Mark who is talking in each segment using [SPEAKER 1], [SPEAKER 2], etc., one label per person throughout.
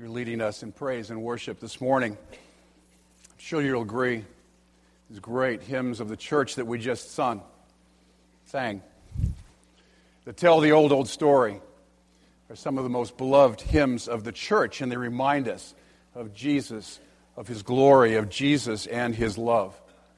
[SPEAKER 1] You're leading us in praise and worship this morning. I'm sure you'll agree. These great hymns of the church that we just sang, that tell the old story, are some of the most beloved hymns of the church, and they remind us of Jesus, of His glory, of Jesus and His love.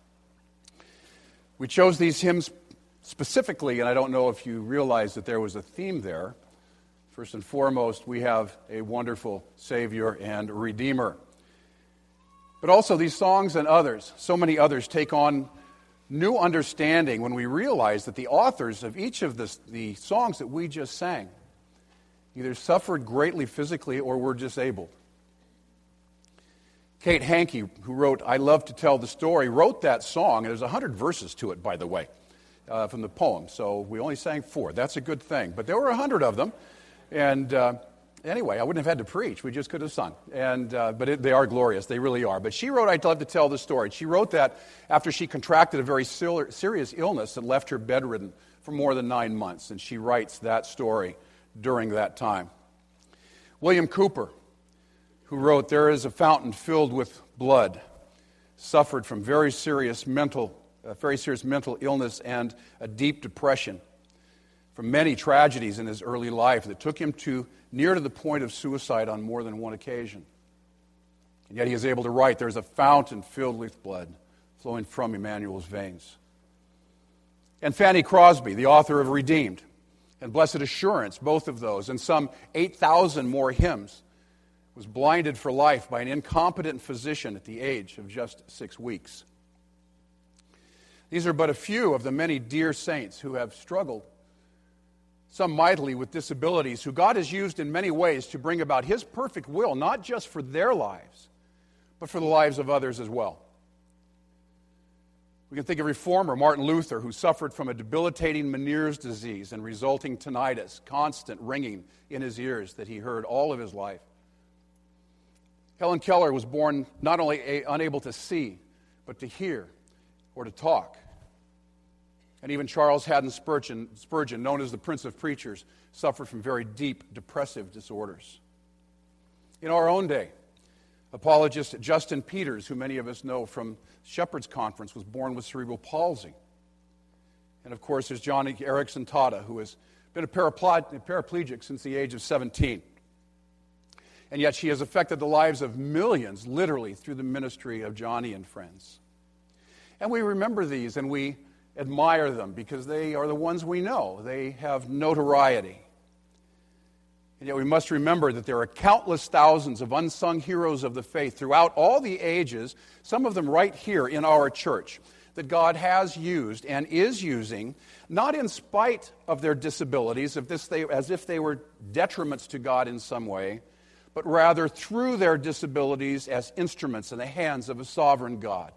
[SPEAKER 1] We chose these hymns specifically, and I don't know if you realize that there was a theme there. First and foremost, we have a wonderful Savior and Redeemer. But also these songs and others, so many others, take on new understanding when we realize that the authors of each of the songs that we just sang either suffered greatly physically or were disabled. Kate Hankey, who wrote I Love to Tell the Story, wrote that song, and there's 100 verses to it, by the way, from the poem. So we only sang 4. That's a good thing. But there were 100 of them. And anyway, I wouldn't have had to preach. We just could have sung. But they are glorious. They really are. But she wrote I'd Love to Tell the Story. She wrote that after she contracted a very serious illness that left her bedridden for more than 9 months. And she writes that story during that time. William Cooper, who wrote There is a Fountain Filled with Blood, suffered from very serious mental illness and a deep depression, from many tragedies in his early life that took him near to the point of suicide on more than one occasion. And yet he is able to write, there's a fountain filled with blood flowing from Emmanuel's veins. And Fanny Crosby, the author of Redeemed and Blessed Assurance, both of those, and some 8,000 more hymns, was blinded for life by an incompetent physician at the age of just 6 weeks. These are but a few of the many dear saints who have struggled, some mightily with disabilities, who God has used in many ways to bring about His perfect will, not just for their lives, but for the lives of others as well. We can think of Reformer Martin Luther, who suffered from a debilitating Meniere's disease and resulting tinnitus, constant ringing in his ears that he heard all of his life. Helen Keller was born not only unable to see, but to hear or to talk. And even Charles Haddon Spurgeon, known as the Prince of Preachers, suffered from very deep depressive disorders. In our own day, apologist Justin Peters, who many of us know from Shepherd's Conference, was born with cerebral palsy. And of course, there's Johnny Erickson Tata, who has been a paraplegic since the age of 17. And yet she has affected the lives of millions, literally, through the ministry of Johnny and friends. And we remember these, and we admire them because they are the ones we know. They have notoriety. And yet we must remember that there are countless thousands of unsung heroes of the faith throughout all the ages, some of them right here in our church, that God has used and is using, not in spite of their disabilities, as if they were detriments to God in some way, but rather through their disabilities as instruments in the hands of a sovereign God.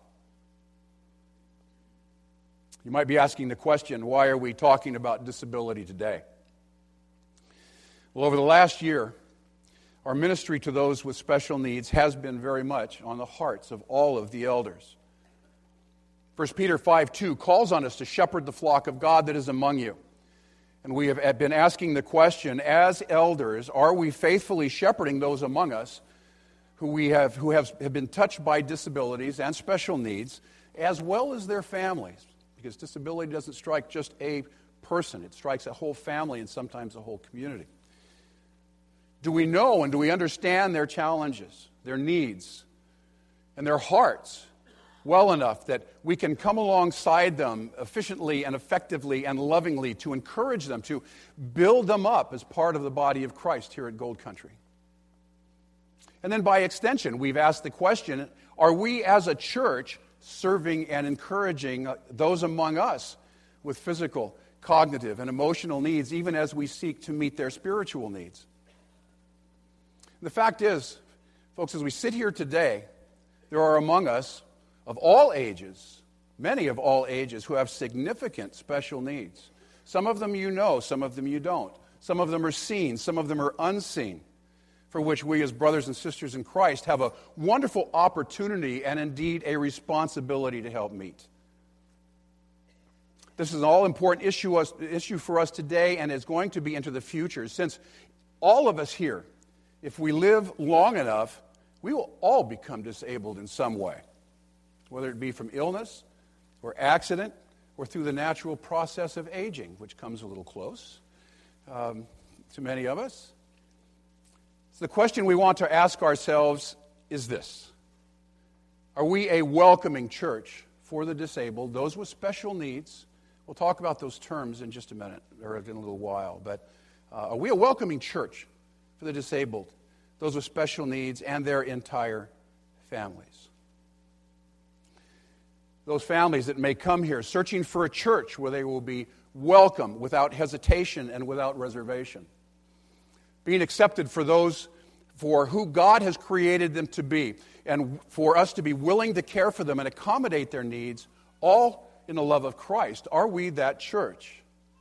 [SPEAKER 1] You might be asking the question, why are we talking about disability today? Well, over the last year, our ministry to those with special needs has been very much on the hearts of all of the elders. 1 Peter 5:2 calls on us to shepherd the flock of God that is among you. And we have been asking the question, as elders, are we faithfully shepherding those among us who have been touched by disabilities and special needs, as well as their families? Because disability doesn't strike just a person. It strikes a whole family and sometimes a whole community. Do we know and do we understand their challenges, their needs, and their hearts well enough that we can come alongside them efficiently and effectively and lovingly to encourage them, to build them up as part of the body of Christ here at Gold Country? And then by extension, we've asked the question, are we as a church serving and encouraging those among us with physical, cognitive, and emotional needs, even as we seek to meet their spiritual needs? The fact is, folks, as we sit here today, there are among us of all ages, many of all ages, who have significant special needs. Some of them you know, some of them you don't. Some of them are seen, some of them are unseen, for which we as brothers and sisters in Christ have a wonderful opportunity and indeed a responsibility to help meet. This is an all-important issue for us today and is going to be into the future, since all of us here if we live long enough, we will all become disabled in some way, whether it be from illness or accident or through the natural process of aging, which comes a little close to many of us. So the question we want to ask ourselves is this: are we a welcoming church for the disabled, those with special needs? We'll talk about those terms in just a minute, or in a little while. But are we a welcoming church for the disabled, those with special needs, and their entire families? Those families that may come here searching for a church where they will be welcome without hesitation and without reservation. Being accepted for those for who God has created them to be, and for us to be willing to care for them and accommodate their needs, all in the love of Christ. Are we that church?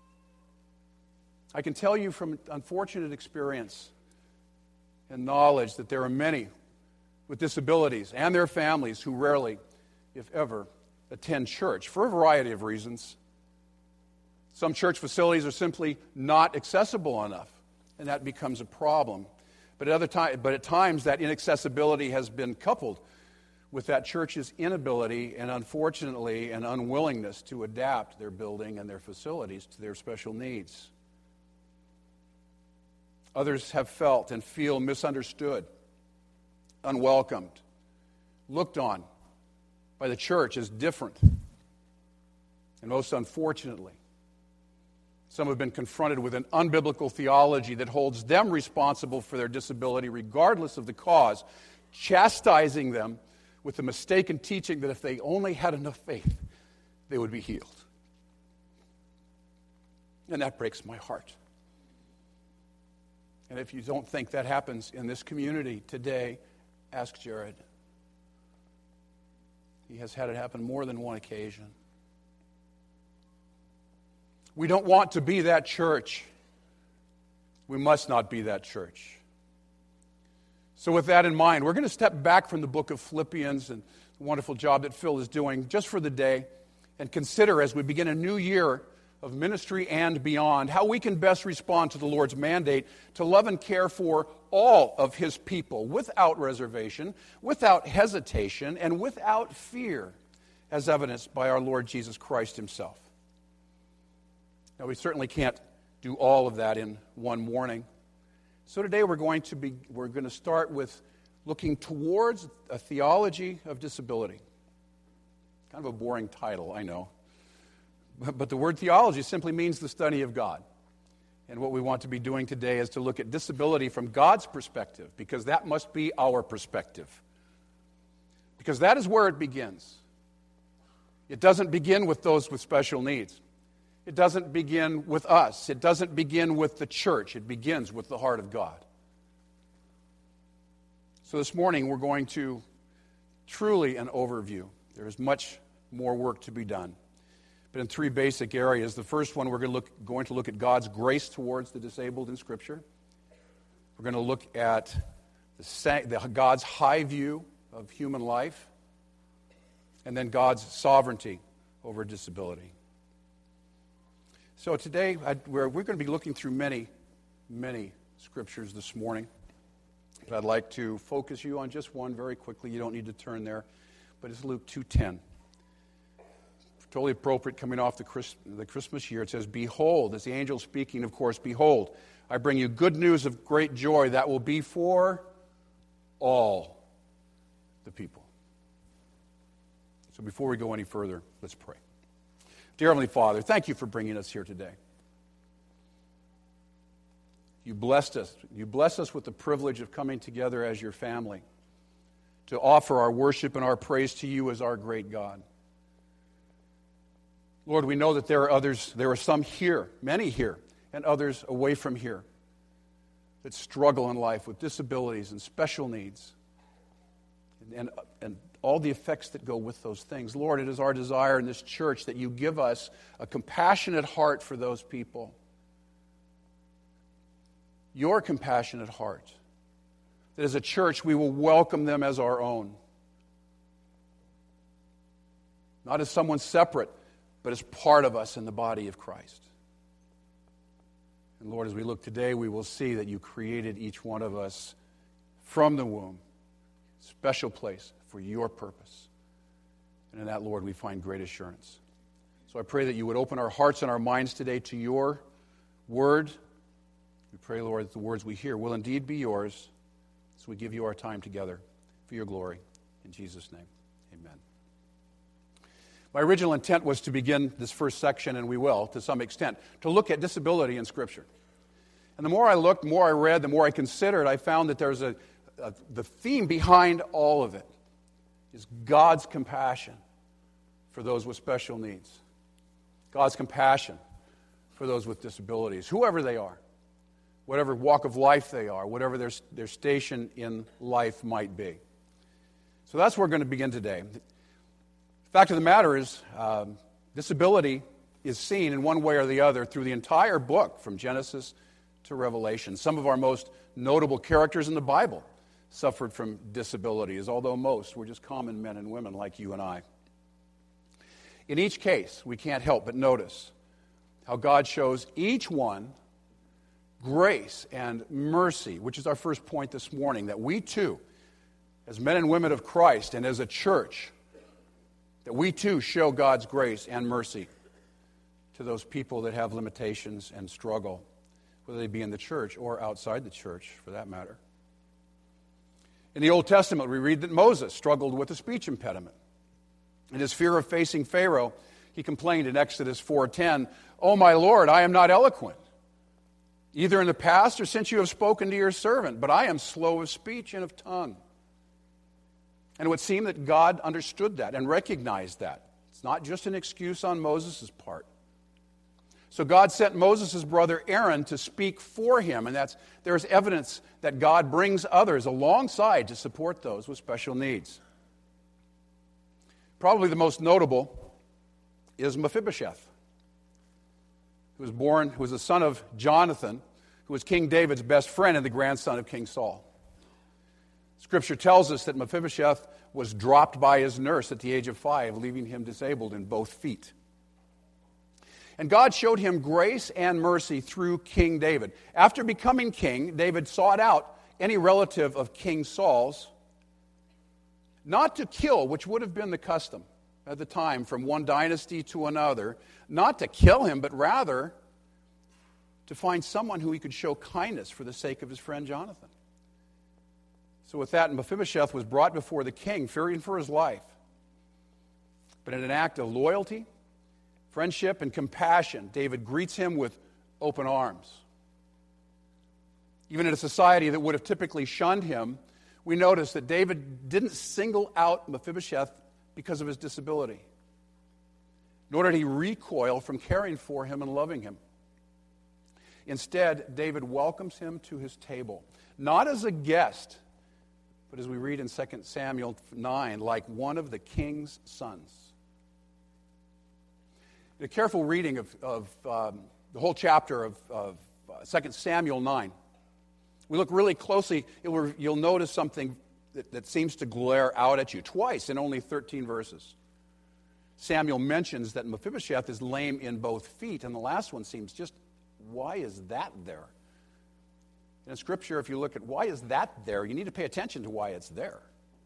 [SPEAKER 1] I can tell you from unfortunate experience and knowledge that there are many with disabilities and their families who rarely, if ever, attend church for a variety of reasons. Some church facilities are simply not accessible enough, and that becomes a problem. But at times, that inaccessibility has been coupled with that church's inability and, unfortunately, an unwillingness to adapt their building and their facilities to their special needs. Others have felt and feel misunderstood, unwelcomed, looked on by the church as different. And most unfortunately, some have been confronted with an unbiblical theology that holds them responsible for their disability regardless of the cause, chastising them with the mistaken teaching that if they only had enough faith, they would be healed. And that breaks my heart. And if you don't think that happens in this community today, ask Jared. He has had it happen more than one occasion. We don't want to be that church. We must not be that church. So with that in mind, we're going to step back from the book of Philippians and the wonderful job that Phil is doing just for the day and consider, as we begin a new year of ministry and beyond, how we can best respond to the Lord's mandate to love and care for all of His people without reservation, without hesitation, and without fear, as evidenced by our Lord Jesus Christ Himself. Now, we certainly can't do all of that in one morning. So today we're going to start with looking towards a theology of disability. Kind of a boring title, I know. But the word theology simply means the study of God. And what we want to be doing today is to look at disability from God's perspective, because that must be our perspective. Because that is where it begins. It doesn't begin with those with special needs. It doesn't begin with us. It doesn't begin with the church. It begins with the heart of God. So this morning we're going to truly an overview. There is much more work to be done. But in three basic areas. The first one, we're going to look at God's grace towards the disabled in Scripture. We're going to look at God's high view of human life. And then God's sovereignty over disability. So today, we're going to be looking through many, many scriptures this morning. But I'd like to focus you on just one very quickly. You don't need to turn there. But it's Luke 2:10. Totally appropriate coming off the Christmas year. It says, "Behold," as the angel speaking, of course, "Behold, I bring you good news of great joy that will be for all the people." So before we go any further, let's pray. Dear Heavenly Father, thank you for bringing us here today. You blessed us. You bless us with the privilege of coming together as your family to offer our worship and our praise to you as our great God. Lord, we know that there are some here, many here, and others away from here that struggle in life with disabilities and special needs and all the effects that go with those things. Lord, it is our desire in this church that you give us a compassionate heart for those people. Your compassionate heart. That as a church we will welcome them as our own. Not as someone separate, but as part of us in the body of Christ. And Lord, as we look today, we will see that you created each one of us from the womb, special place for your purpose. And in that, Lord, we find great assurance. So I pray that you would open our hearts and our minds today to your word. We pray, Lord, that the words we hear will indeed be yours, so we give you our time together for your glory. In Jesus' name, amen. My original intent was to begin this first section, and we will, to some extent, to look at disability in Scripture. And the more I looked, the more I read, the more I considered, I found that there's the theme behind all of it is God's compassion for those with special needs. God's compassion for those with disabilities, whoever they are, whatever walk of life they are, whatever their station in life might be. So that's where we're going to begin today. The fact of the matter is, disability is seen in one way or the other through the entire book, from Genesis to Revelation. Some of our most notable characters in the Bible suffered from disabilities, although most were just common men and women like you and I. In each case, we can't help but notice how God shows each one grace and mercy, which is our first point this morning, that we too, as men and women of Christ and as a church, that we too show God's grace and mercy to those people that have limitations and struggle, whether they be in the church or outside the church, for that matter. In the Old Testament, we read that Moses struggled with a speech impediment. In his fear of facing Pharaoh, he complained in Exodus 4:10, "Oh, my Lord, I am not eloquent, either in the past or since you have spoken to your servant, but I am slow of speech and of tongue." And it would seem that God understood that and recognized that. It's not just an excuse on Moses' part. So God sent Moses' brother Aaron to speak for him, and there's evidence that God brings others alongside to support those with special needs. Probably the most notable is Mephibosheth, who was the son of Jonathan, who was King David's best friend and the grandson of King Saul. Scripture tells us that Mephibosheth was dropped by his nurse at the age of 5, leaving him disabled in both feet. And God showed him grace and mercy through King David. After becoming king, David sought out any relative of King Saul's, not to kill, which would have been the custom at the time from one dynasty to another, not to kill him, but rather to find someone who he could show kindness for the sake of his friend Jonathan. So with that, Mephibosheth was brought before the king, fearing for his life. But in an act of loyalty, friendship, and compassion, David greets him with open arms. Even in a society that would have typically shunned him, we notice that David didn't single out Mephibosheth because of his disability, nor did he recoil from caring for him and loving him. Instead, David welcomes him to his table, not as a guest, but as we read in 2 Samuel 9, like one of the king's sons. In a careful reading of the whole chapter of 2 Samuel 9, we look really closely, you'll notice something that seems to glare out at you twice in only 13 verses. Samuel mentions that Mephibosheth is lame in both feet, and the last one seems just, why is that there? In Scripture, if you look at why is that there, you need to pay attention to why it's there.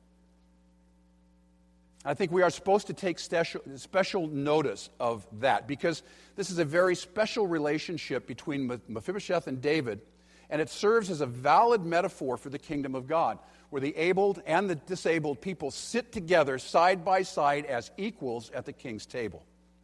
[SPEAKER 1] I think we are supposed to take special notice of that, because this is a very special relationship between Mephibosheth and David, and it serves as a valid metaphor for the kingdom of God, where the abled and the disabled people sit together side by side as equals at the king's table.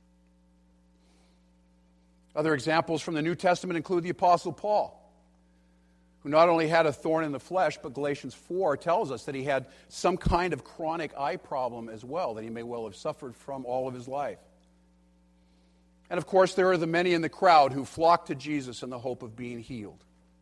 [SPEAKER 1] Other examples from the New Testament include the Apostle Paul, who not only had a thorn in the flesh, but Galatians 4 tells us that he had some kind of chronic eye problem as well, that he may well have suffered from all of his life. And of course, there are the many in the crowd who flock to Jesus in the hope of being healed.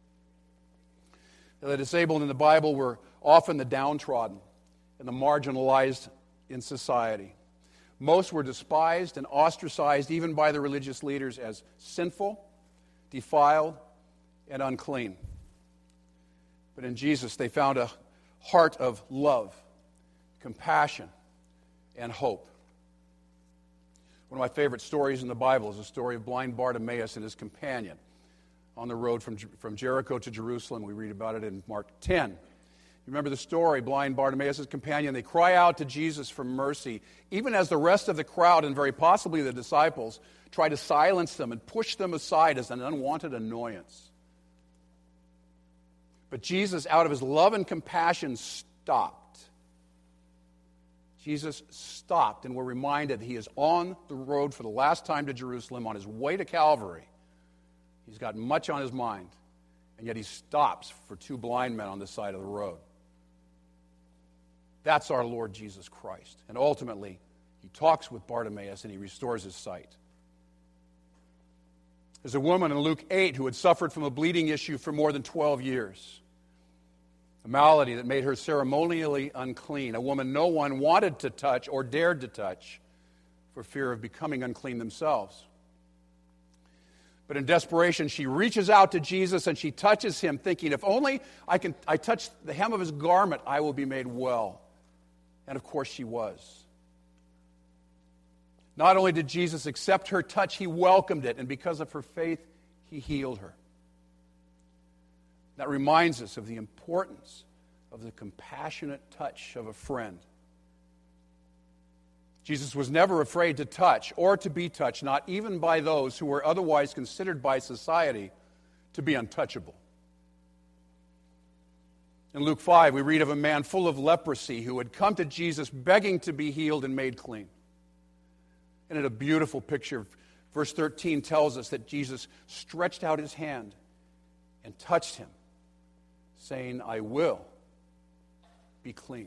[SPEAKER 1] The disabled in the Bible were often the downtrodden and the marginalized in society. Most were despised and ostracized even by the religious leaders as sinful, defiled, and unclean. But in Jesus, they found a heart of love, compassion, and hope. One of my favorite stories in the Bible is the story of blind Bartimaeus and his companion on the road from Jericho to Jerusalem. We read about it in Mark 10. Remember the story, blind Bartimaeus' companion, they cry out to Jesus for mercy, even as the rest of the crowd and very possibly the disciples try to silence them and push them aside as an unwanted annoyance. But Jesus, out of his love and compassion, stopped. Jesus stopped, and we're reminded he is on the road for the last time to Jerusalem, on his way to Calvary. He's got much on his mind, and yet he stops for two blind men on the side of the road. That's our Lord Jesus Christ. And ultimately, he talks with Bartimaeus and he restores his sight. There's a woman in Luke 8 who had suffered from a bleeding issue for more than 12 years. A malady that made her ceremonially unclean. A woman no one wanted to touch or dared to touch for fear of becoming unclean themselves. But in desperation, she reaches out to Jesus and she touches him, thinking, if only I touch the hem of his garment, I will be made well. And of course she was. Not only did Jesus accept her touch, he welcomed it, and because of her faith, he healed her. That reminds us of the importance of the compassionate touch of a friend. Jesus was never afraid to touch or to be touched, not even by those who were otherwise considered by society to be untouchable. In Luke 5, we read of a man full of leprosy who had come to Jesus begging to be healed and made clean. And in a beautiful picture, verse 13 tells us that Jesus stretched out his hand and touched him, saying, I will be clean.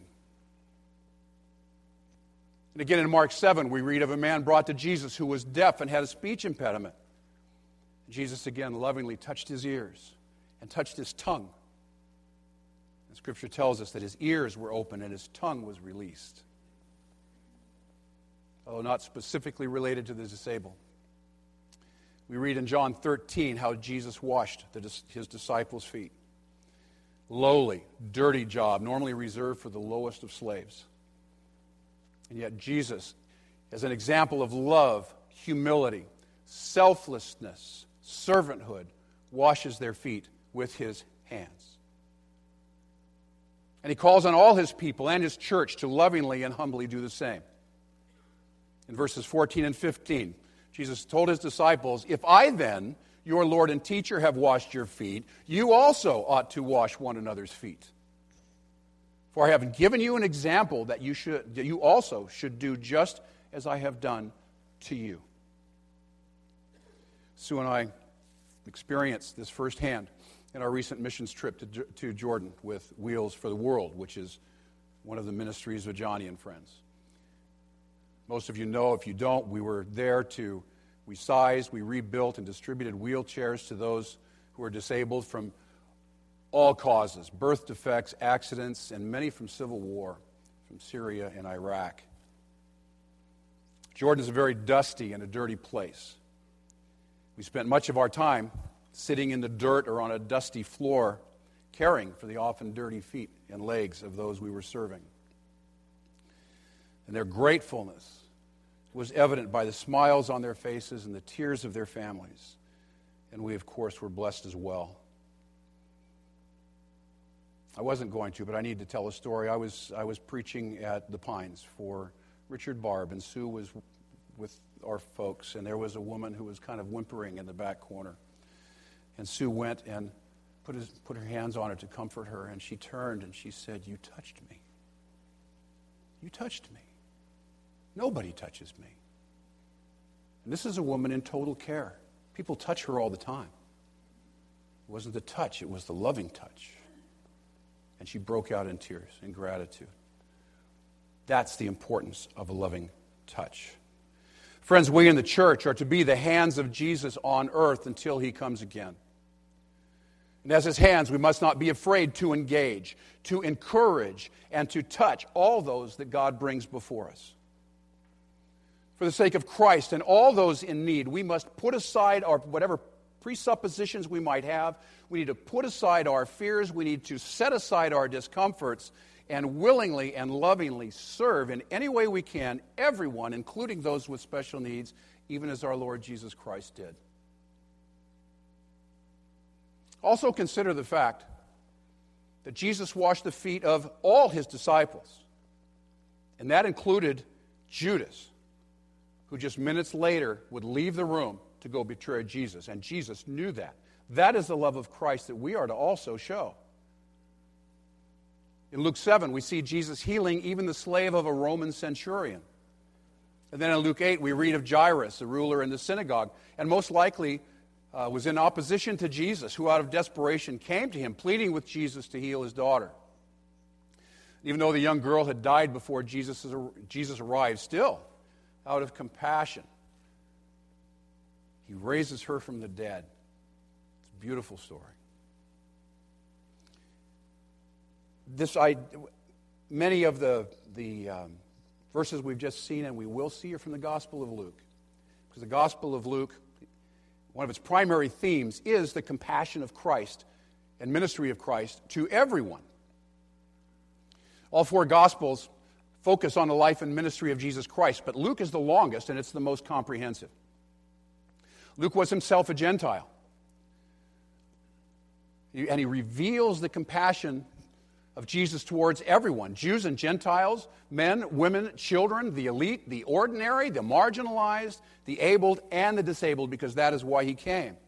[SPEAKER 1] And again in Mark 7, we read of a man brought to Jesus who was deaf and had a speech impediment. Jesus again lovingly touched his ears and touched his tongue. And Scripture tells us that his ears were open and his tongue was released. Although not specifically related to the disabled. We read in John 13 how Jesus washed his disciples' feet. Lowly, dirty job, normally reserved for the lowest of slaves. And yet Jesus, as an example of love, humility, selflessness, servanthood, washes their feet with his hands. And he calls on all his people and his church to lovingly and humbly do the same. In verses 14 and 15, Jesus told his disciples, if I then, your Lord and teacher, have washed your feet, you also ought to wash one another's feet. For I have given you an example that you also should do just as I have done to you. Sue and I experienced this firsthand in our recent missions trip to Jordan with Wheels for the World, which is one of the ministries of Johnny and friends. Most of you know, if you don't, we were there we sized, we rebuilt and distributed wheelchairs to those who are disabled from all causes, birth defects, accidents, and many from civil war, from Syria and Iraq. Jordan is a very dusty and a dirty place. We spent much of our time sitting in the dirt or on a dusty floor, caring for the often dirty feet and legs of those we were serving. And their gratefulness was evident by the smiles on their faces and the tears of their families. And we, of course, were blessed as well. I wasn't going to, but I need to tell a story. I was preaching at the Pines for Richard Barb, and Sue was with our folks, and there was a woman who was kind of whimpering in the back corner. And Sue went and put her hands on her to comfort her, and she turned and she said, "You touched me. You touched me. Nobody touches me." And this is a woman in total care. People touch her all the time. It wasn't the touch, it was the loving touch. And she broke out in tears in gratitude. That's the importance of a loving touch. Friends, we in the church are to be the hands of Jesus on earth until he comes again. And as his hands, we must not be afraid to engage, to encourage, and to touch all those that God brings before us. For the sake of Christ and all those in need, we must put aside our whatever presuppositions we might have. We need to put aside our fears. We need to set aside our discomforts and willingly and lovingly serve in any way we can everyone, including those with special needs, even as our Lord Jesus Christ did. Also consider the fact that Jesus washed the feet of all his disciples. And that included Judas, who just minutes later would leave the room to go betray Jesus. And Jesus knew that. That is the love of Christ that we are to also show. In Luke 7, we see Jesus healing even the slave of a Roman centurion. And then in Luke 8, we read of Jairus, the ruler in the synagogue, and most likely was in opposition to Jesus, who out of desperation came to him, pleading with Jesus to heal his daughter. Even though the young girl had died before Jesus arrived, still, out of compassion, he raises her from the dead. It's a beautiful story. Many of the verses we've just seen and we will see are from the Gospel of Luke. Because the Gospel of Luke, one of its primary themes is the compassion of Christ and ministry of Christ to everyone. All four Gospels focus on the life and ministry of Jesus Christ, but Luke is the longest and it's the most comprehensive. Luke was himself a Gentile. And he reveals the compassion of Jesus towards everyone, Jews and Gentiles, men, women, children, the elite, the ordinary, the marginalized, the abled, and the disabled, because that is why he came.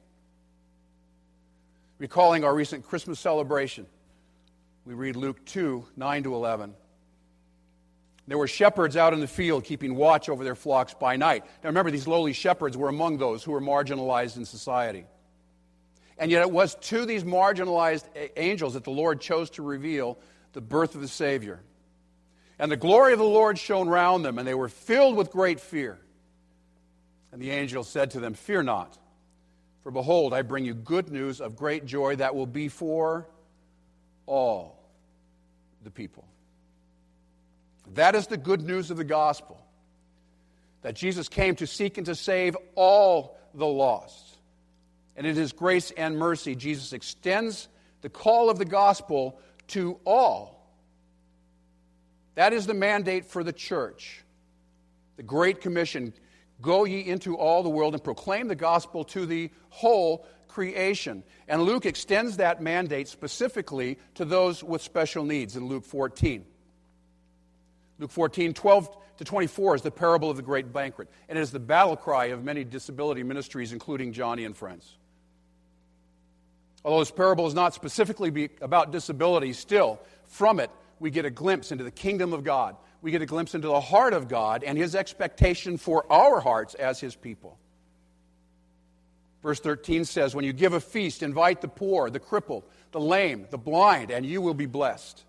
[SPEAKER 1] Recalling our recent Christmas celebration, we read Luke 2, 9 to 11. There were shepherds out in the field keeping watch over their flocks by night. Now remember, these lowly shepherds were among those who were marginalized in society. And yet it was to these marginalized angels that the Lord chose to reveal the birth of the Savior. And the glory of the Lord shone round them, and they were filled with great fear. And the angel said to them, "Fear not, for behold, I bring you good news of great joy that will be for all the people." That is the good news of the gospel, that Jesus came to seek and to save all the lost. And in his grace and mercy, Jesus extends the call of the gospel to all. That is the mandate for the church. The Great Commission, go ye into all the world and proclaim the gospel to the whole creation. And Luke extends that mandate specifically to those with special needs in Luke 14. Luke 14, 12 to 24 is the parable of the great banquet. And it is the battle cry of many disability ministries, including Johnny and Friends. Although this parable is not specifically about disability, still, from it, we get a glimpse into the kingdom of God. We get a glimpse into the heart of God and his expectation for our hearts as his people. Verse 13 says, "When you give a feast, invite the poor, the crippled, the lame, the blind, and you will be blessed."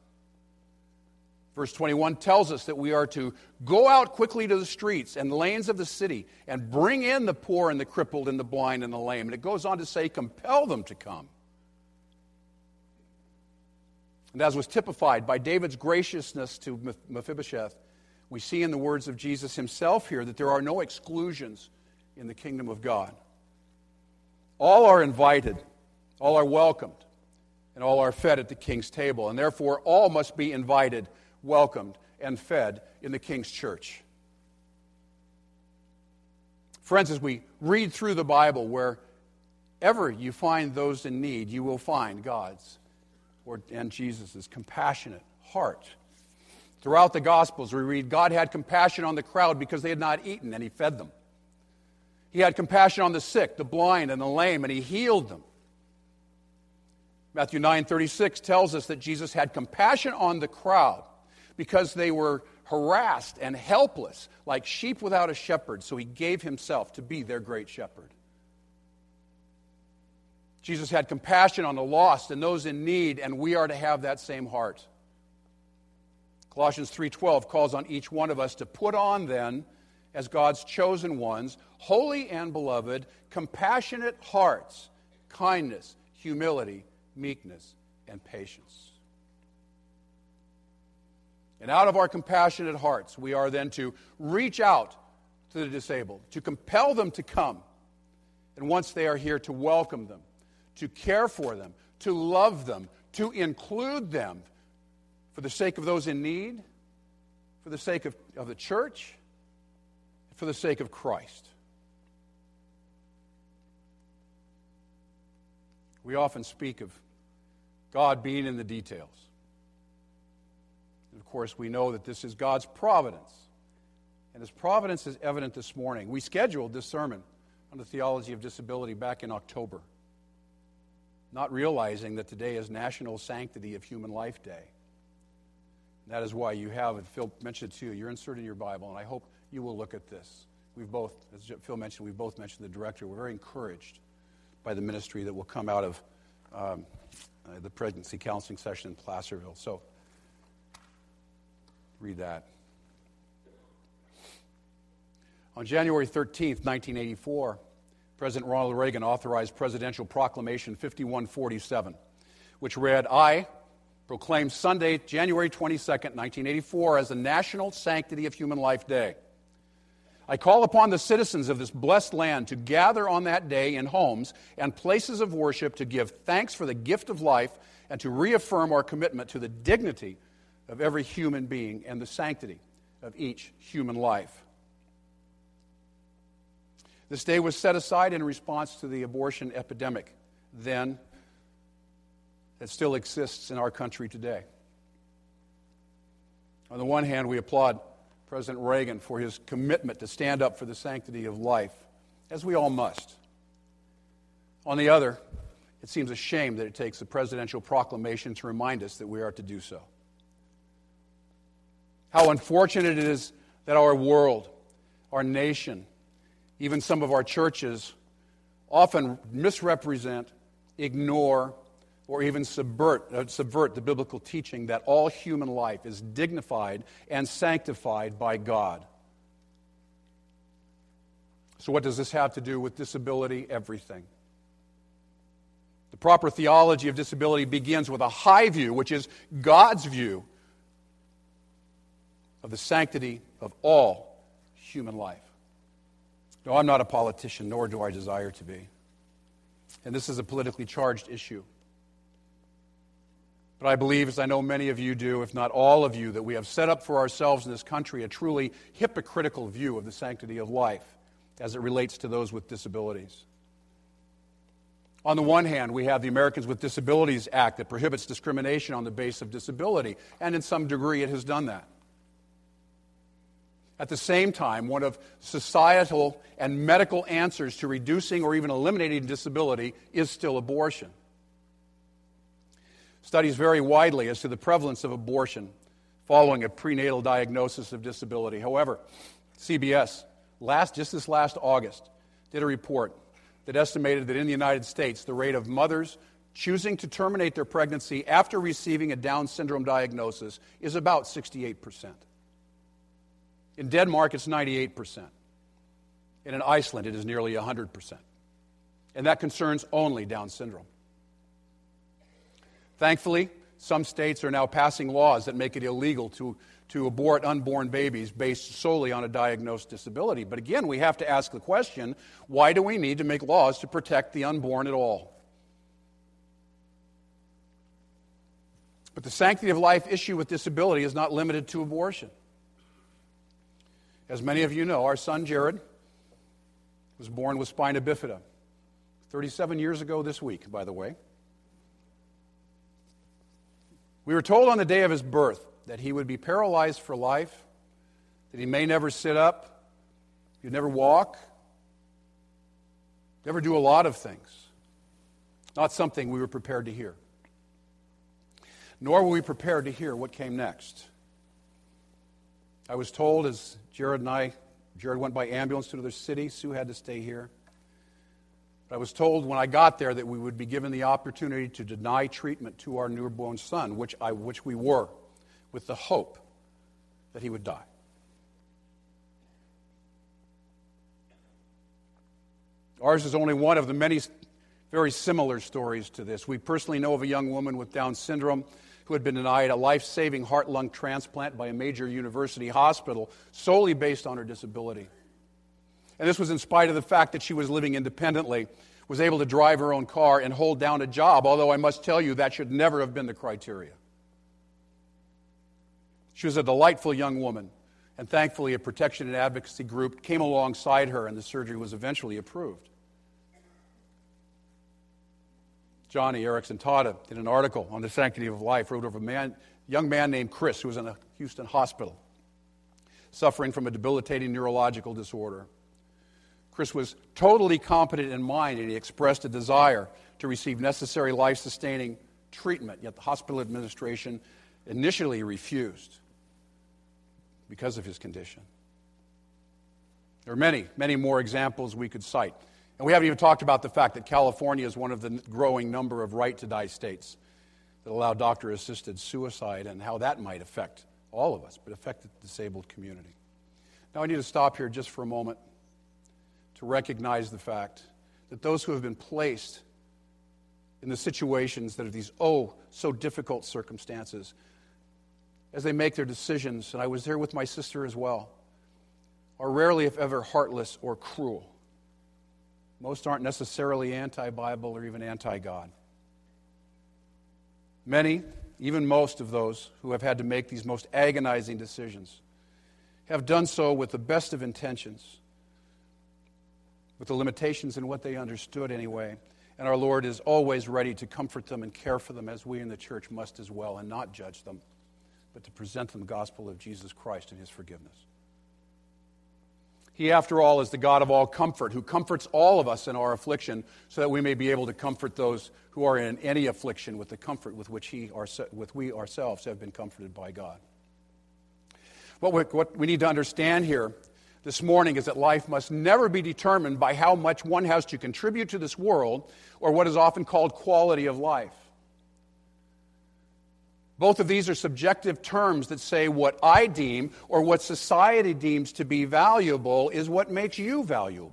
[SPEAKER 1] Verse 21 tells us that we are to go out quickly to the streets and lanes of the city and bring in the poor and the crippled and the blind and the lame. And it goes on to say, compel them to come. And as was typified by David's graciousness to Mephibosheth, we see in the words of Jesus himself here that there are no exclusions in the kingdom of God. All are invited, all are welcomed, and all are fed at the king's table. And therefore, all must be invited, welcomed, and fed in the king's church. Friends, as we read through the Bible, wherever you find those in need, you will find God's and Jesus' compassionate heart. Throughout the Gospels, we read God had compassion on the crowd because they had not eaten, and he fed them. He had compassion on the sick, the blind, and the lame, and he healed them. Matthew 9:36 tells us that Jesus had compassion on the crowd because they were harassed and helpless, like sheep without a shepherd, so he gave himself to be their great shepherd. Jesus had compassion on the lost and those in need, and we are to have that same heart. Colossians 3:12 calls on each one of us to put on then, as God's chosen ones, holy and beloved, compassionate hearts, kindness, humility, meekness, and patience. And out of our compassionate hearts, we are then to reach out to the disabled, to compel them to come, and once they are here, to welcome them, to care for them, to love them, to include them for the sake of those in need, for the sake of the church, for the sake of Christ. We often speak of God being in the details. And of course, we know that this is God's providence. And His providence is evident this morning. We scheduled this sermon on the theology of disability back in October, not realizing that today is National Sanctity of Human Life Day. And that is why you have it. Phil mentioned it too. You're inserted in your Bible, and I hope you will look at this. We've both, as Phil mentioned, we've both mentioned the director. We're very encouraged by the ministry that will come out of the pregnancy counseling session in Placerville. So, read that. On January 13th, 1984, President Ronald Reagan authorized Presidential Proclamation 5147, which read, "I proclaim Sunday, January 22nd, 1984, as the National Sanctity of Human Life Day. I call upon the citizens of this blessed land to gather on that day in homes and places of worship to give thanks for the gift of life and to reaffirm our commitment to the dignity of every human being and the sanctity of each human life." This day was set aside in response to the abortion epidemic then that still exists in our country today. On the one hand, we applaud President Reagan for his commitment to stand up for the sanctity of life, as we all must. On the other, it seems a shame that it takes a presidential proclamation to remind us that we are to do so. How unfortunate it is that our world, our nation, even some of our churches often misrepresent, ignore, or even subvert the biblical teaching that all human life is dignified and sanctified by God. So what does this have to do with disability? Everything. The proper theology of disability begins with a high view, which is God's view of the sanctity of all human life. No, I'm not a politician, nor do I desire to be. And this is a politically charged issue. But I believe, as I know many of you do, if not all of you, that we have set up for ourselves in this country a truly hypocritical view of the sanctity of life as it relates to those with disabilities. On the one hand, we have the Americans with Disabilities Act that prohibits discrimination on the basis of disability, and in some degree it has done that. At the same time, one of societal and medical answers to reducing or even eliminating disability is still abortion. Studies vary widely as to the prevalence of abortion following a prenatal diagnosis of disability. However, CBS, just this last August, did a report that estimated that in the United States, the rate of mothers choosing to terminate their pregnancy after receiving a Down syndrome diagnosis is about 68%. In Denmark, it's 98%. And in Iceland, it is nearly 100%. And that concerns only Down syndrome. Thankfully, some states are now passing laws that make it illegal to abort unborn babies based solely on a diagnosed disability. But again, we have to ask the question, why do we need to make laws to protect the unborn at all? But the sanctity of life issue with disability is not limited to abortion. As many of you know, our son Jared was born with spina bifida 37 years ago this week, by the way. We were told on the day of his birth that he would be paralyzed for life, that he may never sit up, he'd never walk, never do a lot of things. Not something we were prepared to hear. Nor were we prepared to hear what came next. I was told as Jared went by ambulance to another city, Sue had to stay here. I was told when I got there that we would be given the opportunity to deny treatment to our newborn son, which we were, with the hope that he would die. Ours is only one of the many very similar stories to this. We personally know of a young woman with Down syndrome who had been denied a life-saving heart-lung transplant by a major university hospital solely based on her disability. And this was in spite of the fact that she was living independently, was able to drive her own car and hold down a job, although I must tell you that should never have been the criteria. She was a delightful young woman, and thankfully a protection and advocacy group came alongside her and the surgery was eventually approved. Johnny Erickson Tata, in an article on the sanctity of life, wrote of a young man named Chris who was in a Houston hospital, suffering from a debilitating neurological disorder. Chris was totally competent in mind, and he expressed a desire to receive necessary life-sustaining treatment, yet the hospital administration initially refused because of his condition. There are many, many more examples we could cite. And we haven't even talked about the fact that California is one of the growing number of right-to-die states that allow doctor-assisted suicide, and how that might affect all of us, but affect the disabled community. Now I need to stop here just for a moment to recognize the fact that those who have been placed in the situations that are these so difficult circumstances, as they make their decisions, and I was there with my sister as well, are rarely, if ever, heartless or cruel. Most aren't necessarily anti-Bible or even anti-God. Many, even most of those who have had to make these most agonizing decisions, have done so with the best of intentions, with the limitations in what they understood anyway. And our Lord is always ready to comfort them and care for them, as we in the church must as well, and not judge them, but to present them the gospel of Jesus Christ and his forgiveness. He, after all, is the God of all comfort, who comforts all of us in our affliction, so that we may be able to comfort those who are in any affliction with the comfort with which we ourselves have been comforted by God. What we need to understand here this morning is that life must never be determined by how much one has to contribute to this world, or what is often called quality of life. Both of these are subjective terms that say what I deem or what society deems to be valuable is what makes you valuable.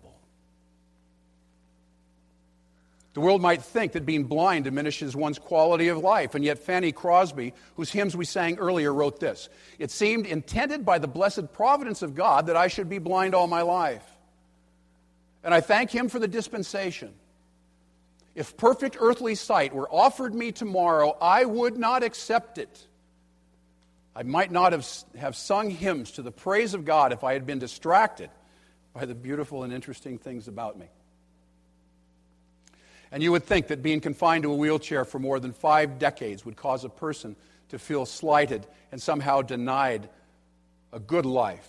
[SPEAKER 1] The world might think that being blind diminishes one's quality of life, and yet Fanny Crosby, whose hymns we sang earlier, wrote this: "It seemed intended by the blessed providence of God that I should be blind all my life. And I thank him for the dispensation. If perfect earthly sight were offered me tomorrow, I would not accept it. I might not have sung hymns to the praise of God if I had been distracted by the beautiful and interesting things about me." And you would think that being confined to a wheelchair for more than 5 decades would cause a person to feel slighted and somehow denied a good life.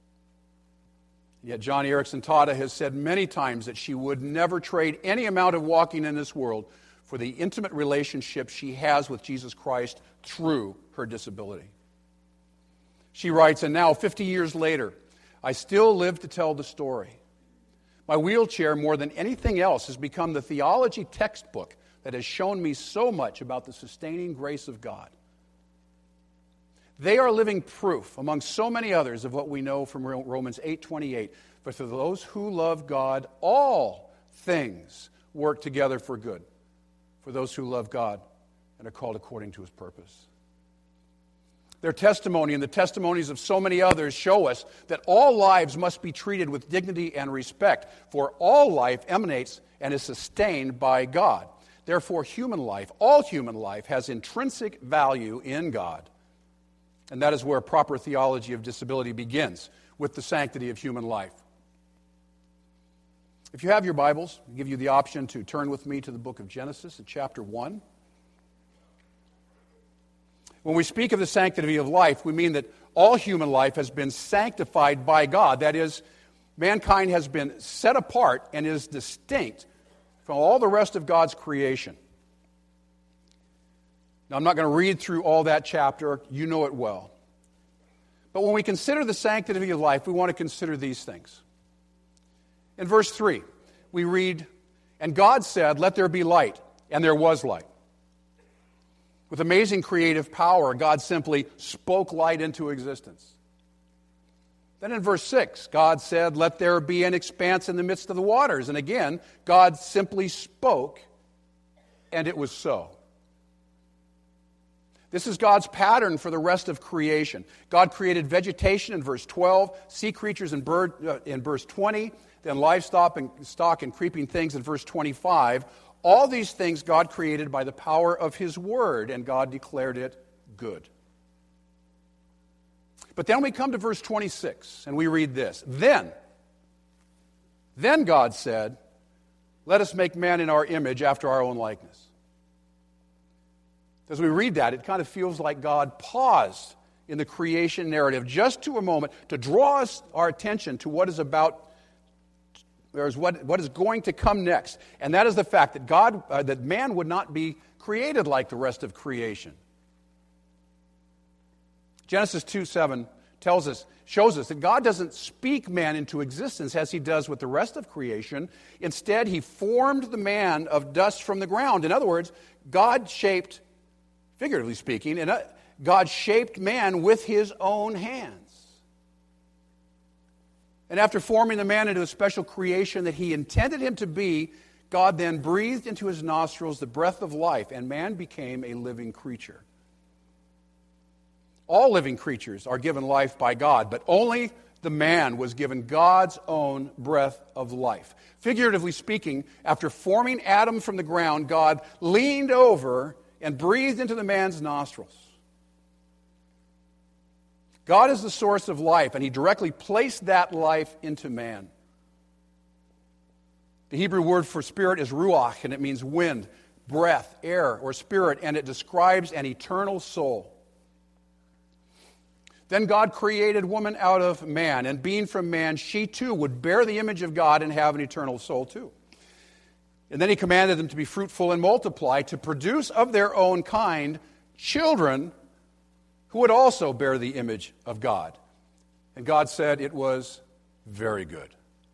[SPEAKER 1] Yet Johnny Erickson Tata has said many times that she would never trade any amount of walking in this world for the intimate relationship she has with Jesus Christ through her disability. She writes, "And now, 50 years later, I still live to tell the story. My wheelchair, more than anything else, has become the theology textbook that has shown me so much about the sustaining grace of God. They are living proof, among so many others, of what we know from Romans 8:28. But for those who love God, all things work together for good, for those who love God and are called according to his purpose." Their testimony and the testimonies of so many others show us that all lives must be treated with dignity and respect, for all life emanates and is sustained by God. Therefore, human life, all human life, has intrinsic value in God. And that is where proper theology of disability begins, with the sanctity of human life. If you have your Bibles, I give you the option to turn with me to the book of Genesis, in chapter 1. When we speak of the sanctity of life, we mean that all human life has been sanctified by God. That is, mankind has been set apart and is distinct from all the rest of God's creation. Now, I'm not going to read through all that chapter. You know it well. But when we consider the sanctity of life, we want to consider these things. In verse 3, we read, "And God said, 'Let there be light,' and there was light." With amazing creative power, God simply spoke light into existence. Then in verse 6, God said, "Let there be an expanse in the midst of the waters." And again, God simply spoke, and it was so. This is God's pattern for the rest of creation. God created vegetation in verse 12, sea creatures and bird in verse 20, then livestock and creeping things in verse 25. All these things God created by the power of his word, and God declared it good. But then we come to verse 26, and we read this. Then God said, "Let us make man in our image, after our own likeness." As we read that, it kind of feels like God paused in the creation narrative just to a moment to draw our attention to what is going to come next. And that is the fact that that man would not be created like the rest of creation. Genesis 2:7 shows us that God doesn't speak man into existence as he does with the rest of creation. Instead, he formed the man of dust from the ground. In other words, God shaped, figuratively speaking, God shaped man with his own hands. And after forming the man into a special creation that he intended him to be, God then breathed into his nostrils the breath of life, and man became a living creature. All living creatures are given life by God, but only the man was given God's own breath of life. Figuratively speaking, after forming Adam from the ground, God leaned over and breathed into the man's nostrils. God is the source of life, and he directly placed that life into man. The Hebrew word for spirit is ruach, and it means wind, breath, air, or spirit, and it describes an eternal soul. Then God created woman out of man, and being from man, she too would bear the image of God and have an eternal soul too. And then he commanded them to be fruitful and multiply, to produce of their own kind children who would also bear the image of God. And God said it was very good.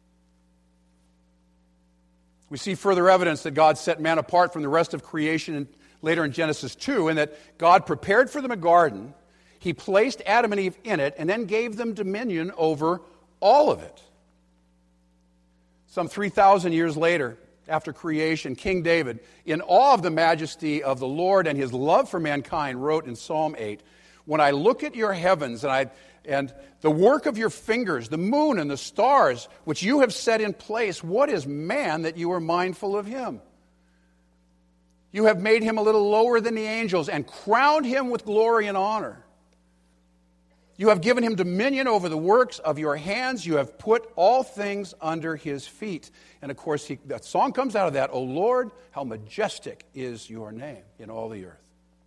[SPEAKER 1] We see further evidence that God set man apart from the rest of creation later in Genesis 2, and that God prepared for them a garden. He placed Adam and Eve in it and then gave them dominion over all of it. Some 3,000 years later, after creation, King David, in awe of the majesty of the Lord and his love for mankind, wrote in Psalm 8, "When I look at your heavens and the work of your fingers, the moon and the stars, which you have set in place, what is man that you are mindful of him? You have made him a little lower than the angels and crowned him with glory and honor. You have given him dominion over the works of your hands. You have put all things under his feet." And of course, that song comes out of that, "O Lord, how majestic is your name in all the earth."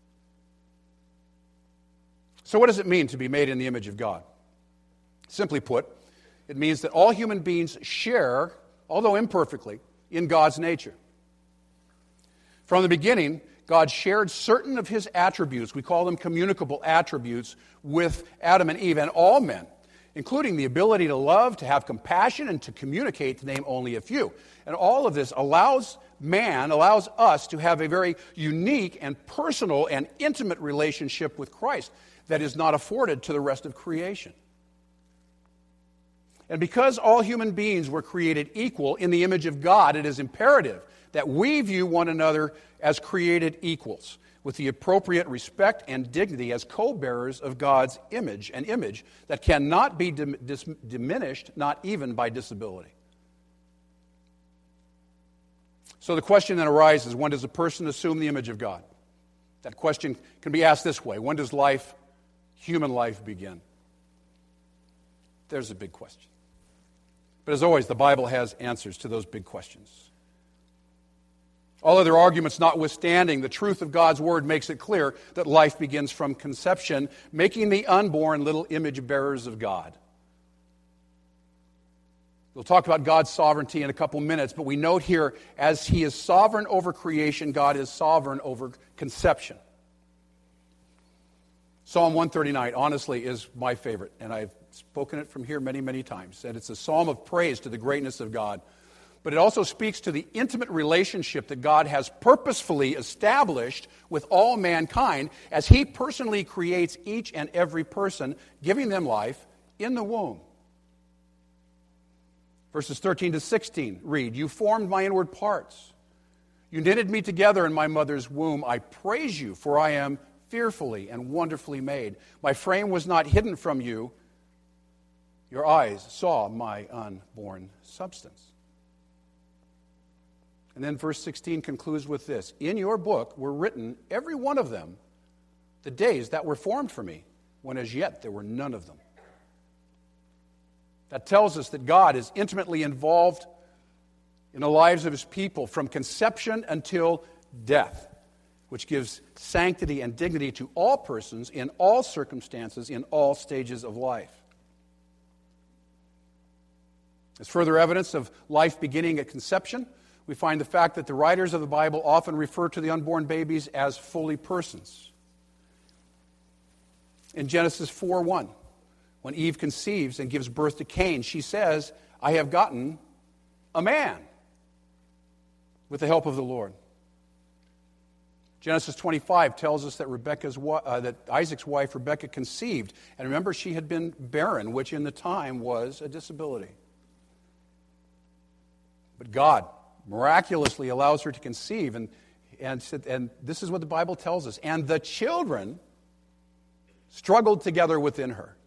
[SPEAKER 1] So what does it mean to be made in the image of God? Simply put, it means that all human beings share, although imperfectly, in God's nature. From the beginning, God shared certain of his attributes, we call them communicable attributes, with Adam and Eve and all men, including the ability to love, to have compassion, and to communicate, to name only a few. And all of this allows us to have a very unique and personal and intimate relationship with Christ that is not afforded to the rest of creation. And because all human beings were created equal in the image of God, it is imperative that we view one another as created equals, with the appropriate respect and dignity as co-bearers of God's image, an image that cannot be diminished, not even by disability. So the question then arises, when does a person assume the image of God? That question can be asked this way: when does human life begin? There's a big question. But as always, the Bible has answers to those big questions. All other arguments notwithstanding, the truth of God's word makes it clear that life begins from conception, making the unborn little image bearers of God. We'll talk about God's sovereignty in a couple minutes, but we note here, as he is sovereign over creation, God is sovereign over conception. Psalm 139, honestly, is my favorite, and I've spoken it from here many, many times. And it's a psalm of praise to the greatness of God. But it also speaks to the intimate relationship that God has purposefully established with all mankind as he personally creates each and every person, giving them life in the womb. Verses 13 to 16 read, "You formed my inward parts. You knitted me together in my mother's womb. I praise you, for I am fearfully and wonderfully made. My frame was not hidden from you. Your eyes saw my unborn substance." And then verse 16 concludes with this: "In your book were written, every one of them, the days that were formed for me, when as yet there were none of them." That tells us that God is intimately involved in the lives of his people from conception until death. which gives sanctity and dignity to all persons in all circumstances, in all stages of life. As further evidence of life beginning at conception, we find the fact that the writers of the Bible often refer to the unborn babies as fully persons. In Genesis 4:1, when Eve conceives and gives birth to Cain, she says, "I have gotten a man with the help of the Lord." Genesis 25 tells us that that Isaac's wife Rebekah conceived. And remember, she had been barren, which in the time was a disability. But God miraculously allows her to conceive. And this is what the Bible tells us. And the children struggled together within her.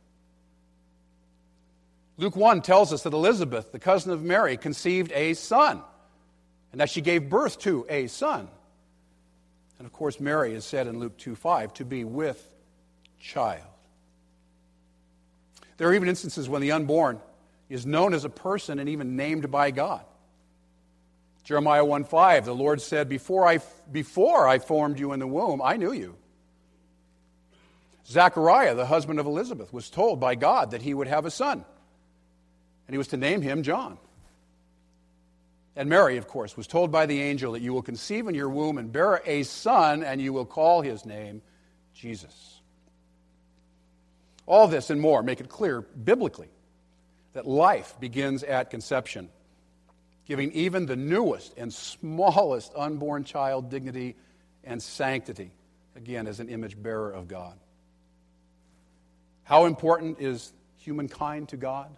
[SPEAKER 1] Luke 1 tells us that Elizabeth, the cousin of Mary, conceived a son, and that she gave birth to a son. And of course, Mary is said in Luke 2:5 to be with child. There are even instances when the unborn is known as a person and even named by God. Jeremiah 1:5, the Lord said, before I formed you in the womb, I knew you. Zechariah, the husband of Elizabeth, was told by God that he would have a son, and he was to name him John. And Mary, of course, was told by the angel that you will conceive in your womb and bear a son, and you will call his name Jesus. All this and more make it clear biblically that life begins at conception, giving even the newest and smallest unborn child dignity and sanctity, again, as an image bearer of God. How important is humankind to God?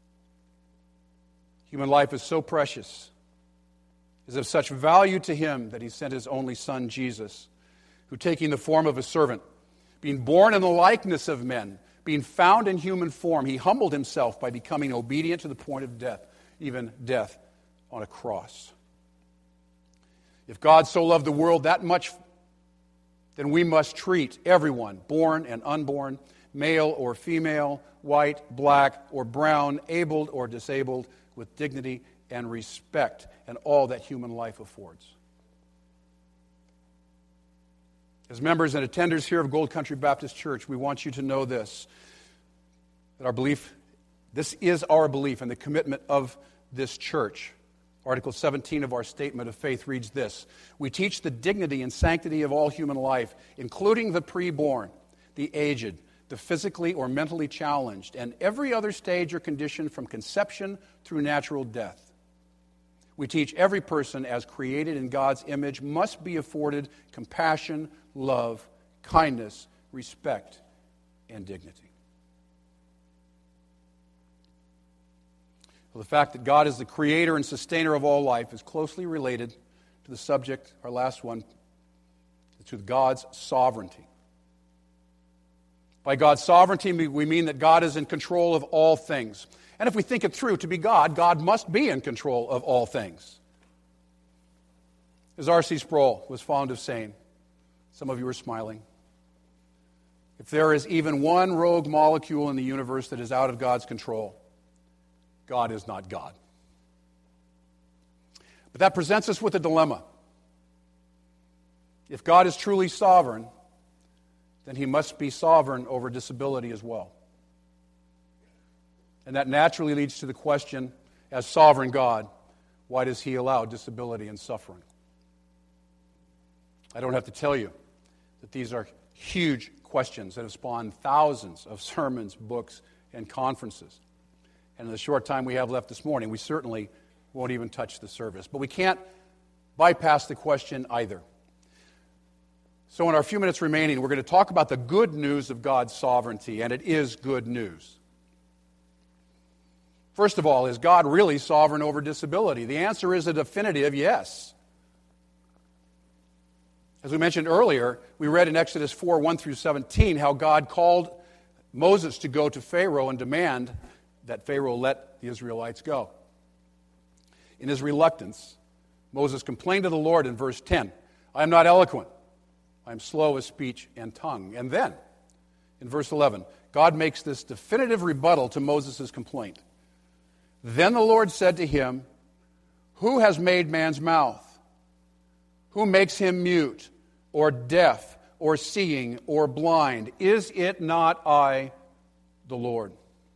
[SPEAKER 1] Human life is so precious, is of such value to him that he sent his only son, Jesus, who, taking the form of a servant, being born in the likeness of men, being found in human form, he humbled himself by becoming obedient to the point of death, even death on a cross. If God so loved the world that much, then we must treat everyone, born and unborn, male or female, white, black, or brown, abled or disabled, with dignity and respect and all that human life affords. As members and attenders here of Gold Country Baptist Church, we want you to know this, that this is our belief and the commitment of this church. Article 17 of our Statement of Faith reads this: we teach the dignity and sanctity of all human life, including the preborn, the aged, the physically or mentally challenged, and every other stage or condition from conception through natural death. We teach every person, as created in God's image, must be afforded compassion, love, kindness, respect, and dignity. Well, the fact that God is the creator and sustainer of all life is closely related to the subject, our last one, to God's sovereignty. By God's sovereignty, we mean that God is in control of all things. And if we think it through, to be God, God must be in control of all things. As R.C. Sproul was fond of saying, some of you are smiling, if there is even one rogue molecule in the universe that is out of God's control, God is not God. But that presents us with a dilemma. If God is truly sovereign, then he must be sovereign over disability as well. And that naturally leads to the question, as sovereign God, why does he allow disability and suffering? I don't have to tell you that these are huge questions that have spawned thousands of sermons, books, and conferences. And in the short time we have left this morning, we certainly won't even touch the surface. But we can't bypass the question either. So in our few minutes remaining, we're going to talk about the good news of God's sovereignty, and it is good news. First of all, is God really sovereign over disability? The answer is a definitive yes. As we mentioned earlier, we read in Exodus 4:1 through 17 how God called Moses to go to Pharaoh and demand that Pharaoh let the Israelites go. In his reluctance, Moses complained to the Lord in verse 10, I am not eloquent, I am slow of speech and tongue. And then, in verse 11, God makes this definitive rebuttal to Moses' complaint. Then the Lord said to him, who has made man's mouth? Who makes him mute or deaf, or seeing, or blind? Is it not I, the Lord?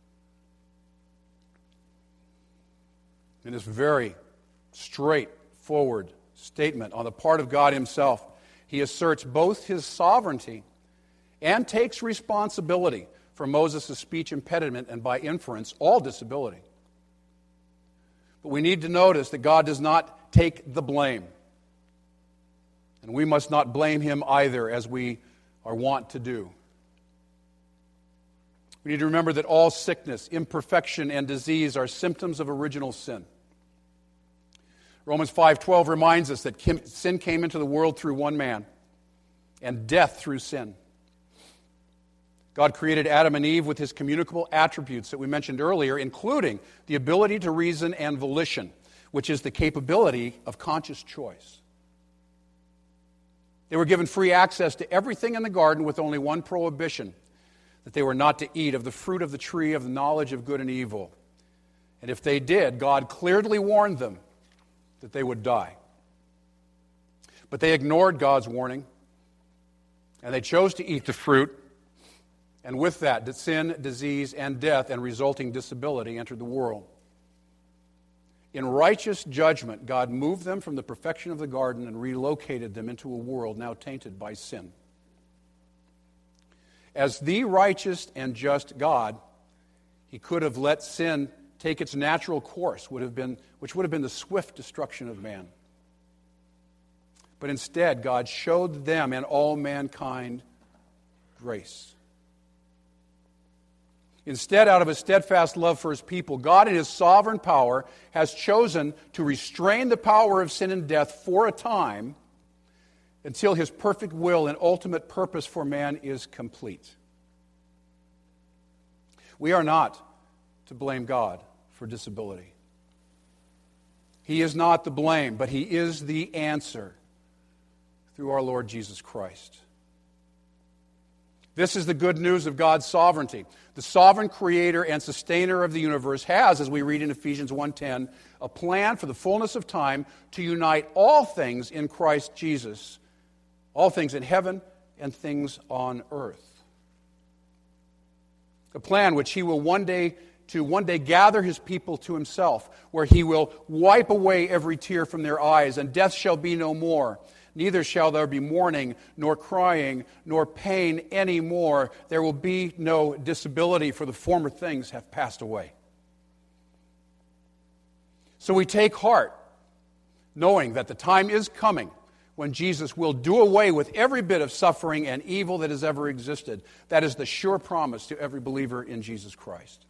[SPEAKER 1] In this very straightforward statement on the part of God himself, he asserts both his sovereignty and takes responsibility for Moses' speech impediment and, by inference, all disability. But we need to notice that God does not take the blame. And we must not blame him either, as we are wont to do. We need to remember that all sickness, imperfection, and disease are symptoms of original sin. Romans 5:12 reminds us that sin came into the world through one man, and death through sin. God created Adam and Eve with his communicable attributes that we mentioned earlier, including the ability to reason and volition, which is the capability of conscious choice. They were given free access to everything in the garden with only one prohibition, that they were not to eat of the fruit of the tree of the knowledge of good and evil. And if they did, God clearly warned them that they would die. But they ignored God's warning, and they chose to eat the fruit, and with that, sin, disease, and death, and resulting disability entered the world. In righteous judgment, God moved them from the perfection of the garden and relocated them into a world now tainted by sin. As the righteous and just God, he could have let sin take its natural course, which would have been the swift destruction of man. But instead, God showed them and all mankind grace. Instead, out of his steadfast love for his people, God in his sovereign power has chosen to restrain the power of sin and death for a time until his perfect will and ultimate purpose for man is complete. We are not to blame God for disability. He is not the blame, but he is the answer through our Lord Jesus Christ. This is the good news of God's sovereignty. The sovereign creator and sustainer of the universe has, as we read in Ephesians 1:10, a plan for the fullness of time to unite all things in Christ Jesus, all things in heaven and things on earth. A plan which he will one day gather his people to himself, where he will wipe away every tear from their eyes, and death shall be no more. Neither shall there be mourning, nor crying, nor pain any more. There will be no disability, for the former things have passed away. So we take heart, knowing that the time is coming when Jesus will do away with every bit of suffering and evil that has ever existed. That is the sure promise to every believer in Jesus Christ.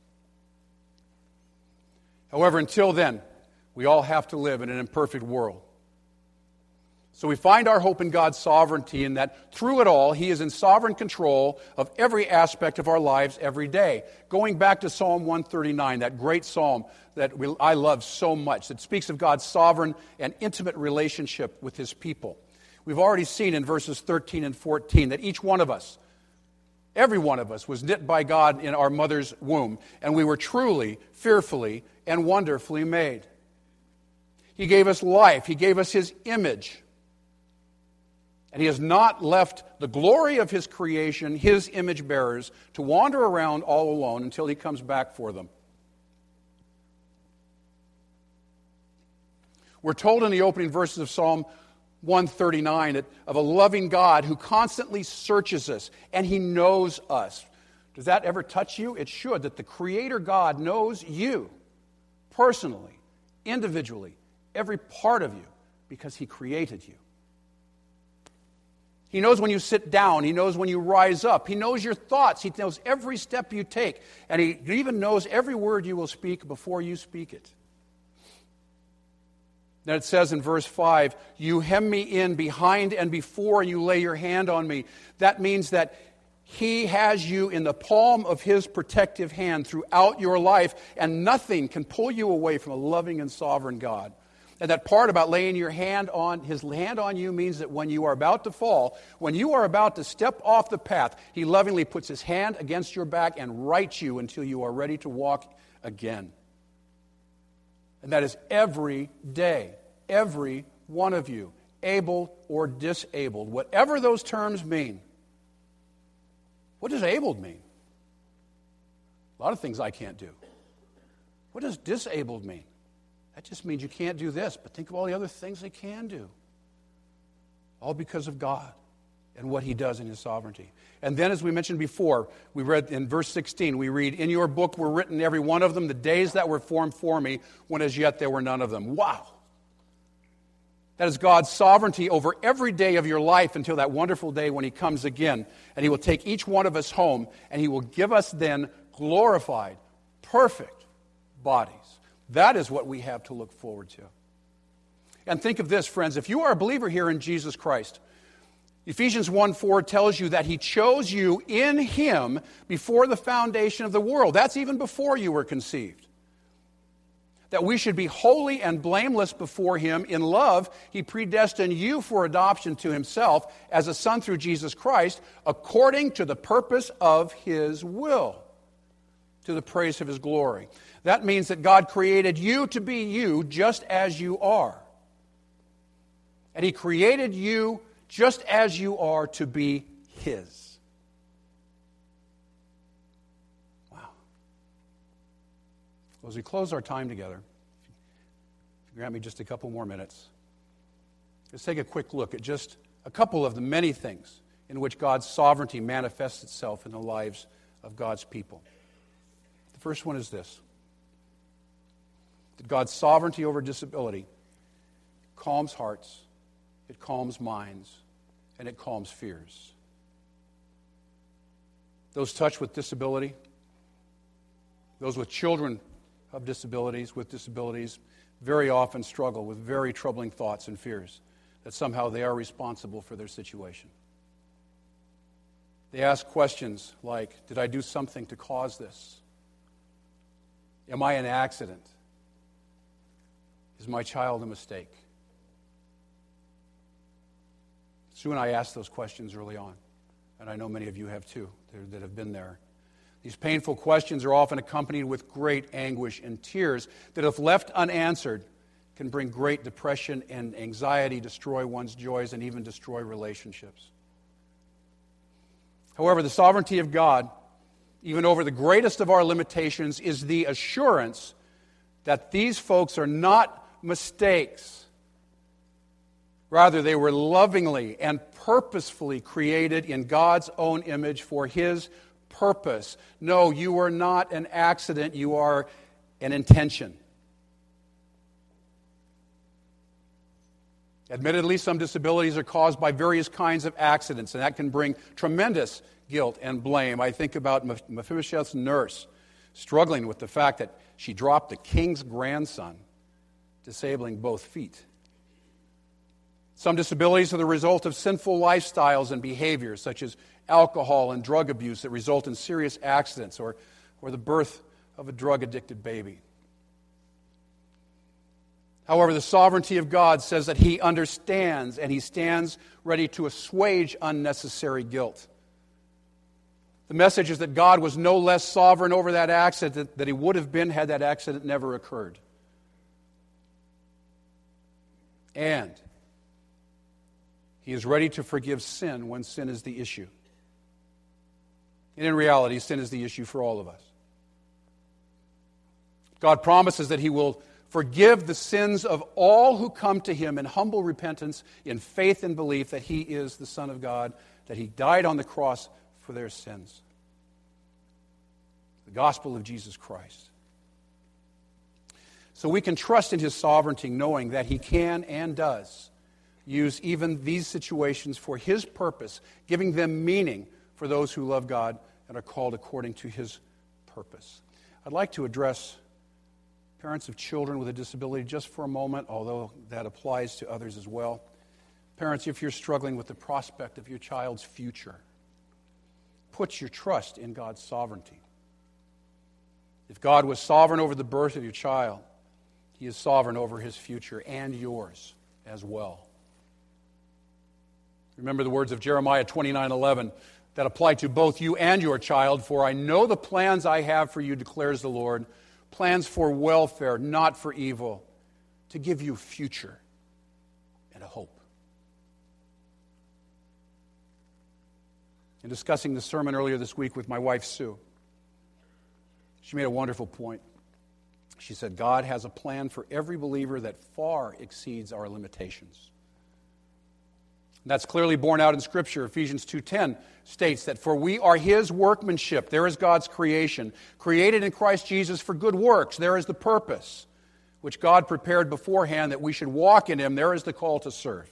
[SPEAKER 1] However, until then, we all have to live in an imperfect world. So we find our hope in God's sovereignty, in that through it all, he is in sovereign control of every aspect of our lives every day. Going back to Psalm 139, that great psalm that I love so much, that speaks of God's sovereign and intimate relationship with his people. We've already seen in verses 13 and 14 that each one of us, every one of us, was knit by God in our mother's womb, and we were truly, fearfully, and wonderfully made. He gave us life. He gave us his image. And he has not left the glory of his creation, his image bearers, to wander around all alone until he comes back for them. We're told in the opening verses of Psalm 139 of a loving God who constantly searches us, and he knows us. Does that ever touch you? It should, that the Creator God knows you personally, individually, every part of you, because he created you. He knows when you sit down. He knows when you rise up. He knows your thoughts. He knows every step you take. And he even knows every word you will speak before you speak it. Then it says in verse 5, you hem me in behind and before, and you lay your hand on me. That means that he has you in the palm of his protective hand throughout your life, and nothing can pull you away from a loving and sovereign God. And that part about laying your hand on, his hand on you, means that when you are about to fall, when you are about to step off the path, he lovingly puts his hand against your back and rights you until you are ready to walk again. And that is every day, every one of you, able, or disabled. Whatever those terms mean. What does abled mean? A lot of things I can't do. What does disabled mean? That just means you can't do this, but think of all the other things they can do. All because of God and what He does in His sovereignty. And then, as we mentioned before, we read in verse 16, we read, "In your book were written every one of them, the days that were formed for me, when as yet there were none of them." Wow! That is God's sovereignty over every day of your life until that wonderful day when He comes again. And He will take each one of us home, and He will give us then glorified, perfect bodies. That is what we have to look forward to. And think of this, friends. If you are a believer here in Jesus Christ, Ephesians 1:4 tells you that He chose you in Him before the foundation of the world. That's even before you were conceived. That we should be holy and blameless before Him. In love, He predestined you for adoption to Himself as a son through Jesus Christ, according to the purpose of His will, to the praise of His glory. That means that God created you to be you just as you are. And He created you just as you are to be His. Wow. Well, as we close our time together, if you grant me just a couple more minutes, let's take a quick look at just a couple of the many things in which God's sovereignty manifests itself in the lives of God's people. The first one is this: that God's sovereignty over disability calms hearts, it calms minds, and it calms fears. Those touched with disability, those with children of disabilities, very often struggle with very troubling thoughts and fears that somehow they are responsible for their situation. They ask questions like, did I do something to cause this? Am I an accident? Is my child a mistake? Sue and I asked those questions early on, and I know many of you have too, that have been there. These painful questions are often accompanied with great anguish and tears that, if left unanswered, can bring great depression and anxiety, destroy one's joys, and even destroy relationships. However, the sovereignty of God, even over the greatest of our limitations, is the assurance that these folks are not mistakes. Rather, they were lovingly and purposefully created in God's own image for His purpose. No, you are not an accident, you are an intention. Admittedly, some disabilities are caused by various kinds of accidents, and that can bring tremendous guilt and blame. I think about Mephibosheth's nurse struggling with the fact that she dropped the king's grandson, disabling both feet. Some disabilities are the result of sinful lifestyles and behaviors, such as alcohol and drug abuse, that result in serious accidents or the birth of a drug-addicted baby. However, the sovereignty of God says that He understands and He stands ready to assuage unnecessary guilt. The message is that God was no less sovereign over that accident than He would have been had that accident never occurred. And He is ready to forgive sin when sin is the issue. And in reality, sin is the issue for all of us. God promises that He will forgive the sins of all who come to Him in humble repentance, in faith and belief that He is the Son of God, that He died on the cross for their sins. The gospel of Jesus Christ. So we can trust in His sovereignty, knowing that He can and does use even these situations for His purpose, giving them meaning for those who love God and are called according to His purpose. I'd like to address parents of children with a disability just for a moment, although that applies to others as well. Parents, if you're struggling with the prospect of your child's future, put your trust in God's sovereignty. If God was sovereign over the birth of your child, He is sovereign over his future and yours as well. Remember the words of Jeremiah 29:11 that apply to both you and your child. For I know the plans I have for you, declares the Lord, plans for welfare, not for evil, to give you a future and a hope. In discussing the sermon earlier this week with my wife, Sue, she made a wonderful point. She said, God has a plan for every believer that far exceeds our limitations. And that's clearly borne out in Scripture. Ephesians 2:10 states that, for we are His workmanship. There is God's creation, created in Christ Jesus for good works. There is the purpose, which God prepared beforehand that we should walk in Him. There is the call to serve.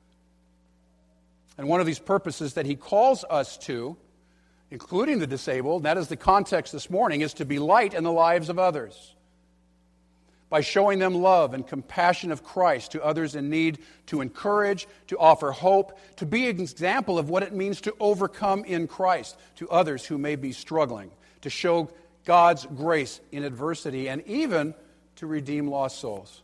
[SPEAKER 1] And one of these purposes that He calls us to, including the disabled, and that is the context this morning, is to be light in the lives of others. By showing them love and compassion of Christ to others in need, to encourage, to offer hope, to be an example of what it means to overcome in Christ to others who may be struggling, to show God's grace in adversity, and even to redeem lost souls.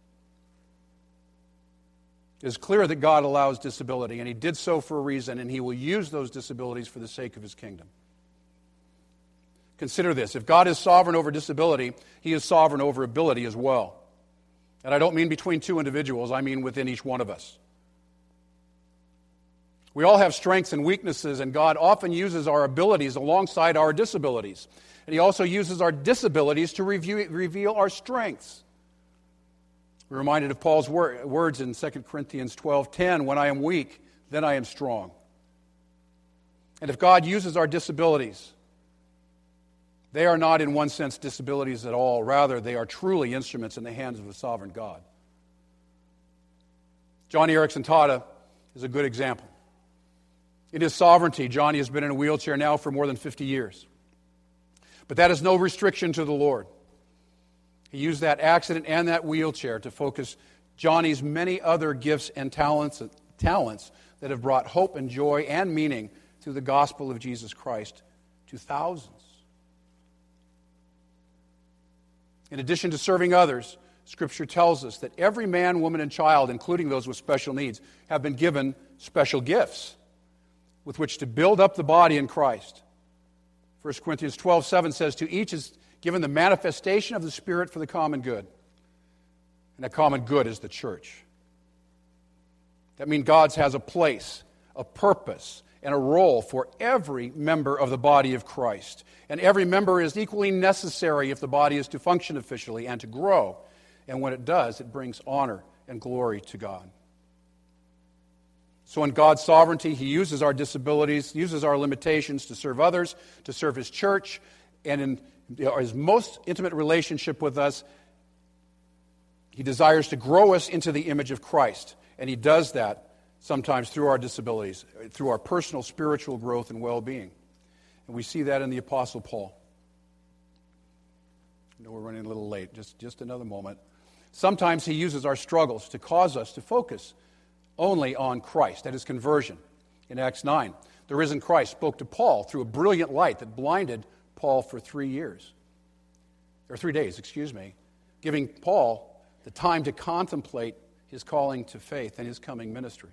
[SPEAKER 1] It is clear that God allows disability, and He did so for a reason, and He will use those disabilities for the sake of His kingdom. Consider this. If God is sovereign over disability, He is sovereign over ability as well. And I don't mean between two individuals, I mean within each one of us. We all have strengths and weaknesses, and God often uses our abilities alongside our disabilities. And He also uses our disabilities to reveal our strengths. We're reminded of Paul's words in 2 Corinthians 12:10, when I am weak, then I am strong. And if God uses our disabilities, they are not in one sense disabilities at all. Rather, they are truly instruments in the hands of a sovereign God. Johnny Erickson Tada is a good example. In his sovereignty, Johnny has been in a wheelchair now for more than 50 years. But that is no restriction to the Lord. He used that accident and that wheelchair to focus Johnny's many other gifts and talents that have brought hope and joy and meaning through the gospel of Jesus Christ to thousands. In addition to serving others, Scripture tells us that every man, woman, and child, including those with special needs, have been given special gifts with which to build up the body in Christ. 1 Corinthians 12:7 says, to each is given the manifestation of the Spirit for the common good. And that common good is the church. That means God has a place, a purpose, and a role for every member of the body of Christ. And every member is equally necessary if the body is to function efficiently and to grow. And when it does, it brings honor and glory to God. So in God's sovereignty, He uses our disabilities, uses our limitations to serve others, to serve His church, and in His most intimate relationship with us, He desires to grow us into the image of Christ. And He does that sometimes through our disabilities, through our personal spiritual growth and well-being. And we see that in the Apostle Paul. I know we're running a little late, just another moment. Sometimes He uses our struggles to cause us to focus only on Christ, that is conversion. In Acts 9, the risen Christ spoke to Paul through a brilliant light that blinded Paul for 3 days, giving Paul the time to contemplate his calling to faith and his coming ministry.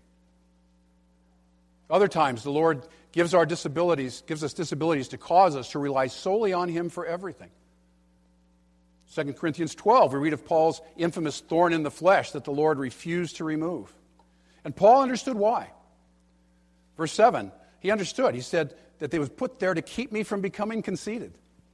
[SPEAKER 1] Other times, the Lord gives us disabilities to cause us to rely solely on Him for everything. 2 Corinthians 12, we read of Paul's infamous thorn in the flesh that the Lord refused to remove. And Paul understood why. Verse 7, he understood. He said that they was put there to keep me from becoming conceited.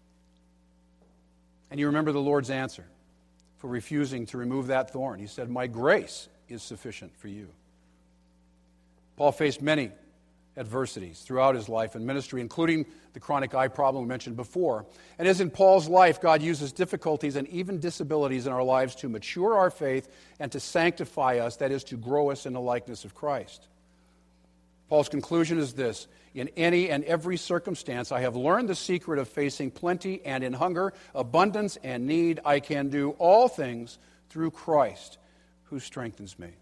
[SPEAKER 1] And you remember the Lord's answer for refusing to remove that thorn. He said, my grace is sufficient for you. Paul faced many adversities throughout his life and ministry, including the chronic eye problem we mentioned before. And as in Paul's life, God uses difficulties and even disabilities in our lives to mature our faith and to sanctify us, that is, to grow us in the likeness of Christ. Paul's conclusion is this: in any and every circumstance, I have learned the secret of facing plenty and in hunger, abundance and need. I can do all things through Christ who strengthens me.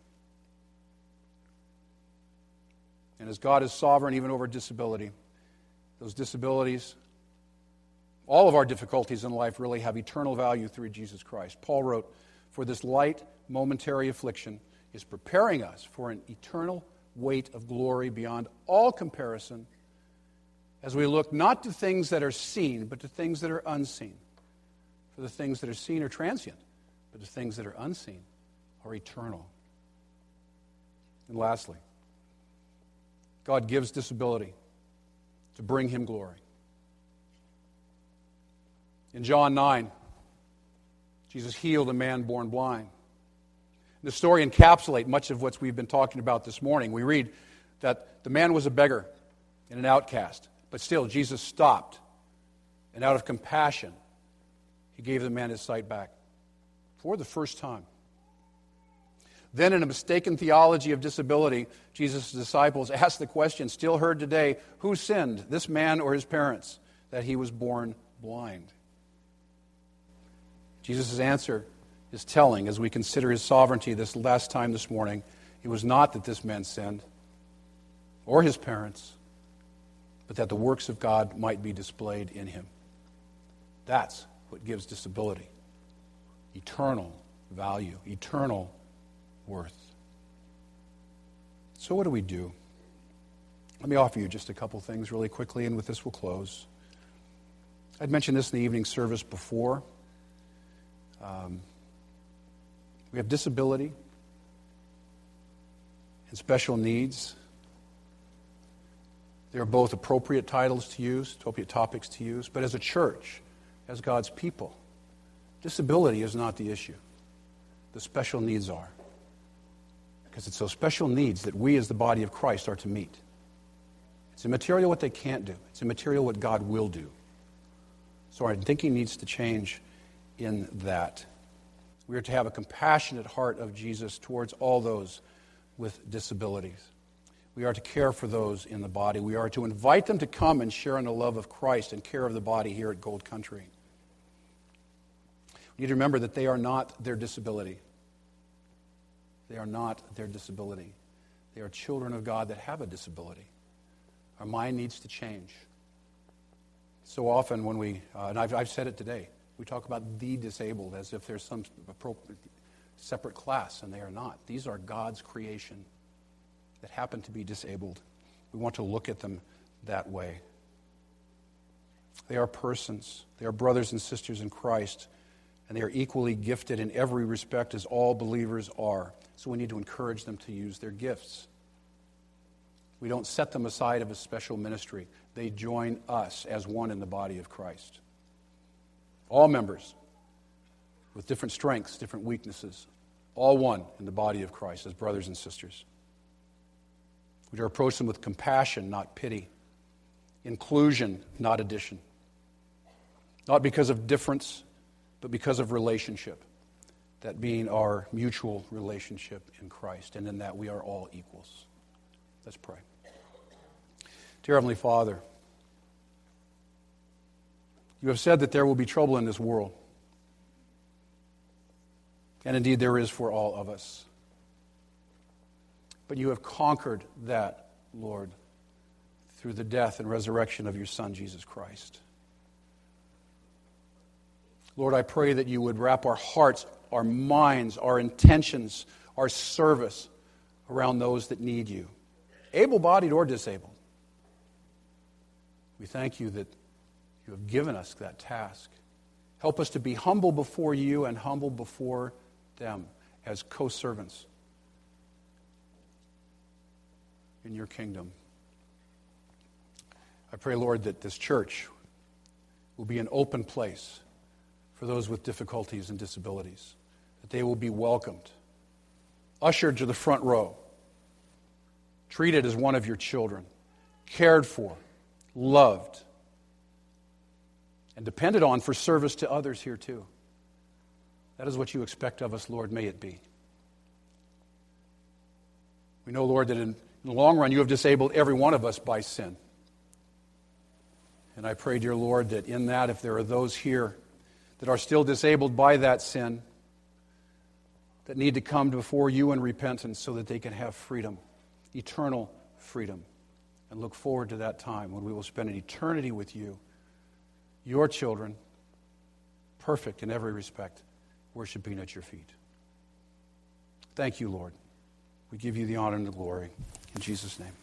[SPEAKER 1] And as God is sovereign even over disability, those disabilities, all of our difficulties in life really have eternal value through Jesus Christ. Paul wrote, for this light, momentary affliction is preparing us for an eternal weight of glory beyond all comparison as we look not to things that are seen, but to things that are unseen. For the things that are seen are transient, but the things that are unseen are eternal. And lastly, God gives disability to bring him glory. In John 9, Jesus healed a man born blind. The story encapsulates much of what we've been talking about this morning. We read that the man was a beggar and an outcast, but still Jesus stopped, and out of compassion, he gave the man his sight back for the first time. Then, in a mistaken theology of disability, Jesus' disciples asked the question, still heard today, who sinned, this man or his parents, that he was born blind? Jesus' answer is telling as we consider his sovereignty this last time this morning. It was not that this man sinned or his parents, but that the works of God might be displayed in him. That's what gives disability eternal value, eternal worth. So what do we do? Let me offer you just a couple things really quickly, and with this we'll close. I'd mentioned this in the evening service before. We have disability and special needs. They're both appropriate titles to use, appropriate topics to use, but as a church, as God's people, disability is not the issue. The special needs are. Because it's those special needs that we as the body of Christ are to meet. It's immaterial what they can't do. It's immaterial what God will do. So our thinking needs to change in that. We are to have a compassionate heart of Jesus towards all those with disabilities. We are to care for those in the body. We are to invite them to come and share in the love of Christ and care of the body here at Gold Country. We need to remember that they are not their disability. They are not their disability. They are children of God that have a disability. Our mind needs to change. So often when we, and I've said it today, we talk about the disabled as if there's some appropriate separate class, and they are not. These are God's creation that happen to be disabled. We want to look at them that way. They are persons. They are brothers and sisters in Christ, and they are equally gifted in every respect as all believers are. So we need to encourage them to use their gifts. We don't set them aside of a special ministry. They join us as one in the body of Christ. All members with different strengths, different weaknesses, all one in the body of Christ as brothers and sisters. We are to approach them with compassion, not pity. Inclusion, not addition. Not because of difference, but because of relationship. That being our mutual relationship in Christ, and in that we are all equals. Let's pray. Dear Heavenly Father, you have said that there will be trouble in this world. And indeed there is for all of us. But you have conquered that, Lord, through the death and resurrection of your Son, Jesus Christ. Lord, I pray that you would wrap our hearts, our minds, our intentions, our service around those that need you, able-bodied or disabled. We thank you that you have given us that task. Help us to be humble before you and humble before them as co-servants in your kingdom. I pray, Lord, that this church will be an open place for those with difficulties and disabilities, that they will be welcomed, ushered to the front row, treated as one of your children, cared for, loved, and depended on for service to others here too. That is what you expect of us, Lord. May it be. We know, Lord, that in the long run you have disabled every one of us by sin. And I pray, dear Lord, that in that, if there are those here that are still disabled by that sin, that need to come before you in repentance so that they can have freedom, eternal freedom, and look forward to that time when we will spend an eternity with you, your children, perfect in every respect, worshiping at your feet. Thank you, Lord. We give you the honor and the glory. In Jesus' name.